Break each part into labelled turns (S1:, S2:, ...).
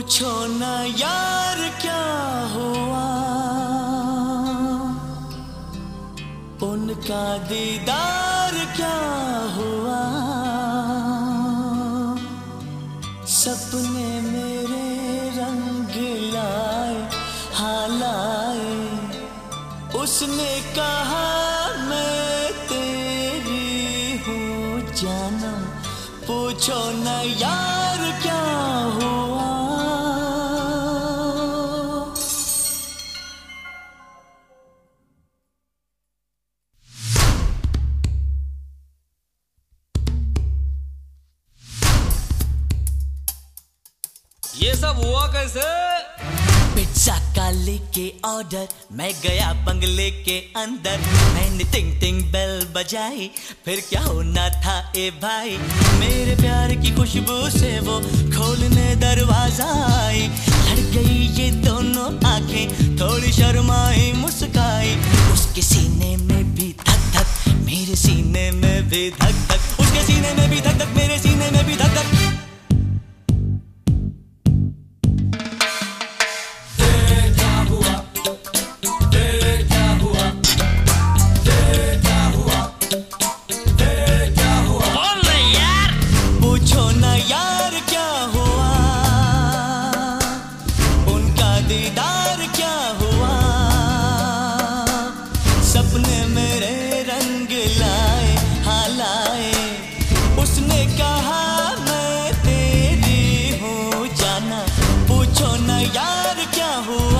S1: पूछो ना यार क्या हुआ, उनका दीदार क्या हुआ। सपने मेरे रंग लाए, हाँ लाए। उसने कहा मैं तेरी हूँ जाना, पूछो ना यार क्या हुआ।
S2: ये सब हुआ कैसे?
S1: पिज्जा का लेके ऑर्डर, मैं गया बंगले के अंदर। मैंने टिंग टिंग बेल बजाई, फिर क्या होना था ए भाई। मेरे प्यार की खुशबू से वो खोलने दरवाजा आई। लड़ गई ये दोनों आंखें, थोड़ी शर्माई मुस्काई। उसके सीने में भी धक धक, मेरे सीने में भी धक धक। उसके सीने में भी धक धक, मेरे सीने में भी धक धक। दीदार क्या हुआ, सपने मेरे रंग लाए, हाँ लाए। उसने कहा मैं तेरी हूँ जाना, पूछो ना यार क्या हुआ।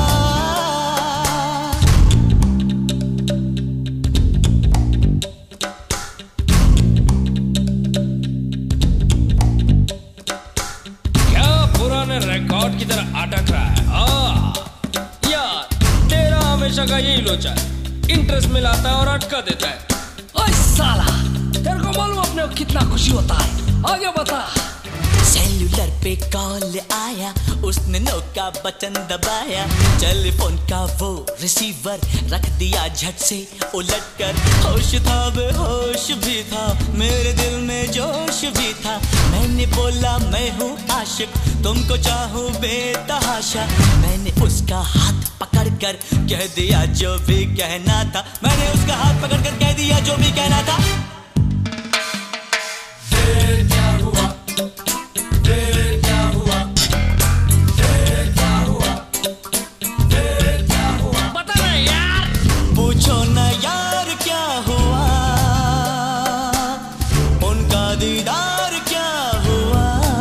S2: क्या पुराने रिकॉर्ड की तरह अटक रहा है? यार तेरा हमेशा का यही लोचा है, इंटरेस्ट मिलाता है और अटका देता है। ओए साला, तेरे को मालूम अपने को कितना खुशी होता है? आगे बता।
S1: सेल्यूलर पे कॉल आया, उसने नो का बटन दबाया। टेलीफोन का वो रिसीवर रख दिया झट से उलट कर। होश था बेहोश भी था, मेरे दिल में जोश भी था। मैंने बोला मैं हूँ आशिक, तुमको चाहूँ बेतहाशा। मैंने उसका हाथ पकड़ कर कह दिया जो भी कहना था। मैंने उसका हाथ पकड़ कर कह दिया जो भी कहना था। पूछो ना यार क्या हुआ, उनका दीदार क्या हुआ।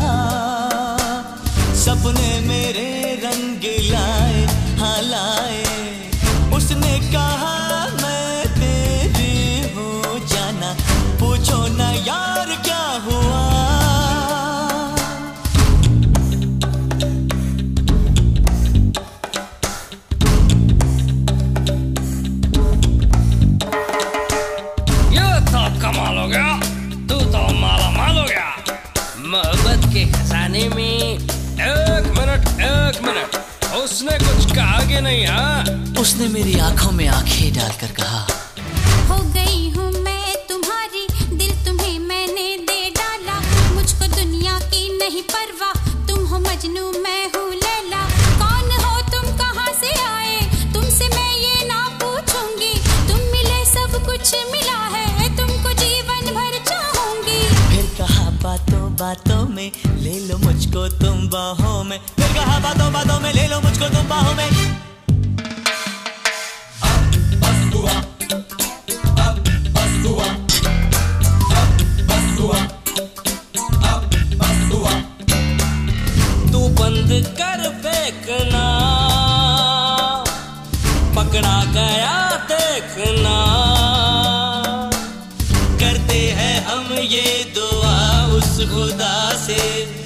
S1: सपने मेरे रंग लाए, हाँ लाए। उसने कहा मैं तेरी हूँ जाना, पूछो ना यार क्या हुआ।
S2: कमाल हो गया, तू तो माला माल हो गया। मोहब्बत के खजाने में एक मिनट, उसने कुछ कहा कि नहीं? हाँ,
S1: उसने मेरी आंखों में आंखें डालकर कहा,
S3: हो गई हूँ मैं तुम्हारी, दिल तुम्हें मैंने दे डाला। मुझको दुनिया की नहीं परवाह, तुम हो मजनू मैं हूँ लैला। कौन हो तुम, कहाँ से आए, तुमसे मैं ये ना पूछूंगी। तुम मिले सब कुछ मिला है, तुमको जीवन भर चाहूंगी।
S1: फिर कहा बातों बातों में ले लो मुझको तुम बाहों में। फिर कहा बातों बातों में ले लो मुझको तुम बाहों में।
S2: तू बंद कर फेंकना, पकड़ा गया देखना।
S1: करते हैं हम ये दुआ उस खुदा से,